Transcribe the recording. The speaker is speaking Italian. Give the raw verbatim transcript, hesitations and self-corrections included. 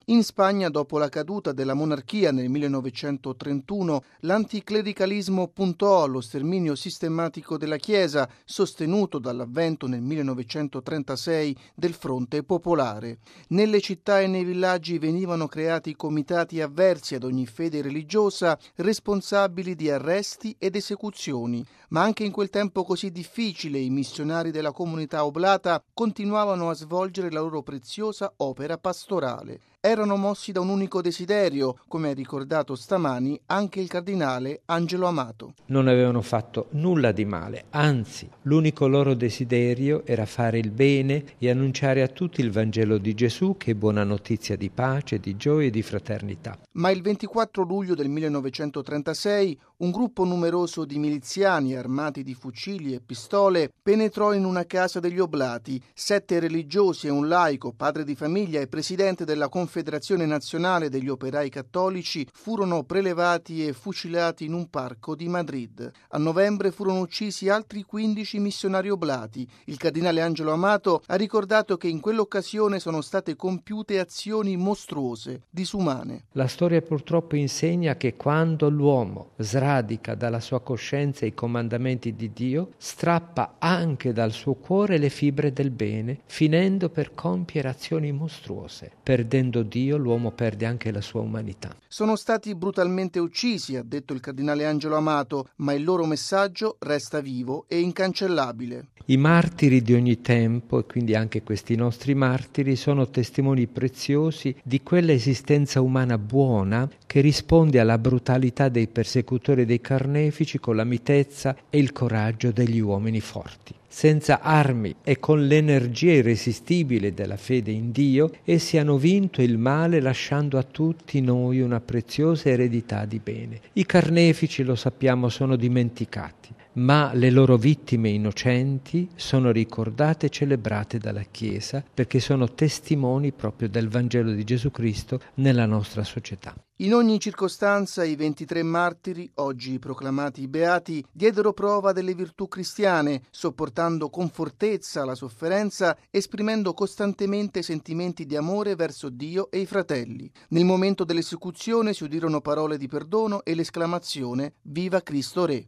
In Spagna, dopo la caduta della monarchia nel millenovecentotrentuno, l'anticlericalismo puntò allo sterminio sistematico della Chiesa, sostenuto dall'avvento nel millenovecentotrentasei del Fronte Popolare. Nelle città e nei villaggi venivano creati comitati avversi ad ogni fede religiosa, responsabili di arresti ed esecuzioni. Ma anche in quel tempo così difficile i missionari della comunità oblata continuavano a svolgere la loro preziosa opera pastorale. Erano mossi da un unico desiderio, come ha ricordato stamani anche il cardinale Angelo Amato. Non avevano fatto nulla di male, anzi, l'unico loro desiderio era fare il bene e annunciare a tutti il Vangelo di Gesù, che è buona notizia di pace, di gioia e di fraternità. Ma il ventiquattro luglio del millenovecentotrentasei un gruppo numeroso di miliziani armati di fucili e pistole penetrò in una casa degli oblati. Sette religiosi e un laico, padre di famiglia e presidente della Confederazione Nazionale degli Operai Cattolici, furono prelevati e fucilati in un parco di Madrid. A novembre furono uccisi altri quindici missionari oblati. Il cardinale Angelo Amato ha ricordato che in quell'occasione sono state compiute azioni mostruose, disumane. La storia purtroppo insegna che quando l'uomo sradica dalla sua coscienza i comandamenti di Dio, strappa anche dal suo cuore le fibre del bene, finendo per compiere azioni mostruose. Perdendo Dio, l'uomo perde anche la sua umanità. Sono stati brutalmente uccisi, ha detto il cardinale Angelo Amato, ma il loro messaggio resta vivo e incancellabile. I martiri di ogni tempo, e quindi anche questi nostri martiri, sono testimoni preziosi di quella esistenza umana buona che risponde alla brutalità dei persecutori e dei carnefici con la mitezza e il coraggio degli uomini forti. Senza armi e con l'energia irresistibile della fede in Dio, essi hanno vinto il male lasciando a tutti noi una preziosa eredità di bene. I carnefici, lo sappiamo, sono dimenticati, ma le loro vittime innocenti sono ricordate e celebrate dalla Chiesa perché sono testimoni proprio del Vangelo di Gesù Cristo nella nostra società. In ogni circostanza i ventitré martiri, oggi proclamati beati, diedero prova delle virtù cristiane, sopportando con fortezza la sofferenza, esprimendo costantemente sentimenti di amore verso Dio e i fratelli. Nel momento dell'esecuzione si udirono parole di perdono e l'esclamazione «Viva Cristo Re!».